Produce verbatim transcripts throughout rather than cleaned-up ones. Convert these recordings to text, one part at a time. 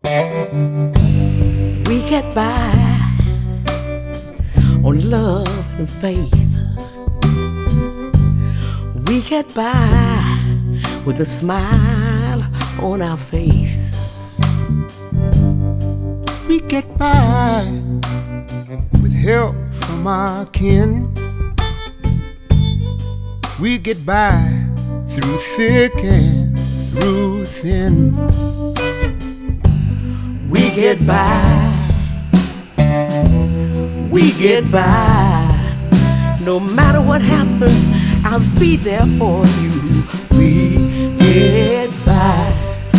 We get by on love and faith. We get by with a smile on our face. We get by with help from our kin. We get by through thick and through thin. We get by, we get by. No matter what happens, I'll be there for you. We get by.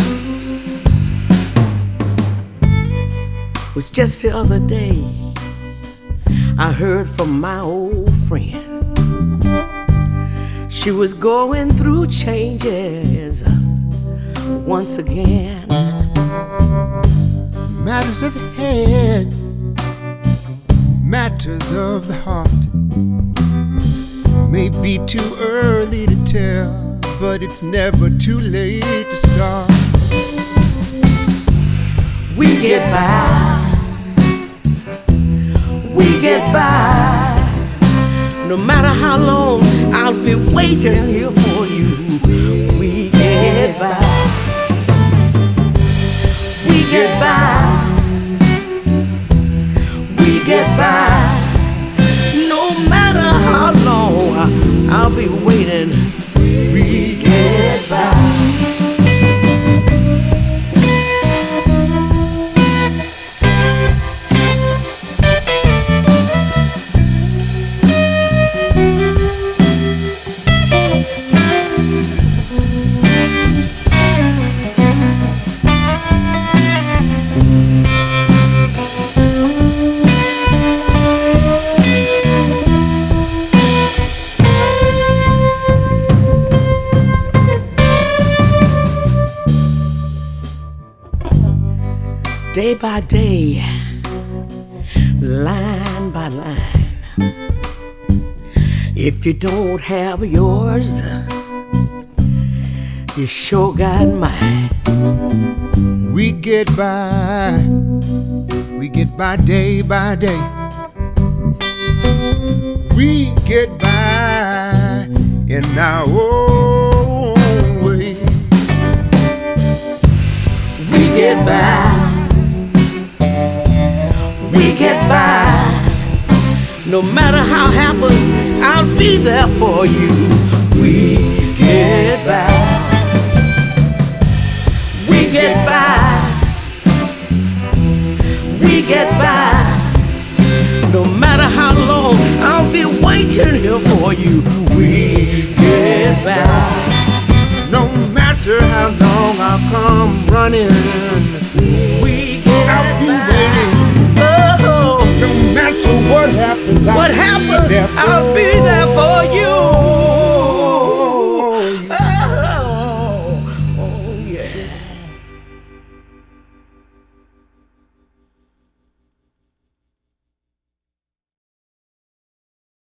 It was just the other day I heard from my old friend. She was going through changes once again. Matters of the head, matters of the heart. May be too early to tell, but it's never too late to start. We get by, we get by. No matter how long, I'll be waiting here for you. We get by, we get by, we get by. No matter how long, I'll be waiting. We get by. Day by day, line by line. If you don't have yours, you sure got mine. We get by, we get by day by day. We get by in our own way. We get by, we get by. No matter how it happens, I'll be there for you. We get by, we get by, we get by. No matter how long, I'll be waiting here for you. We get by. No matter how long I'll come running.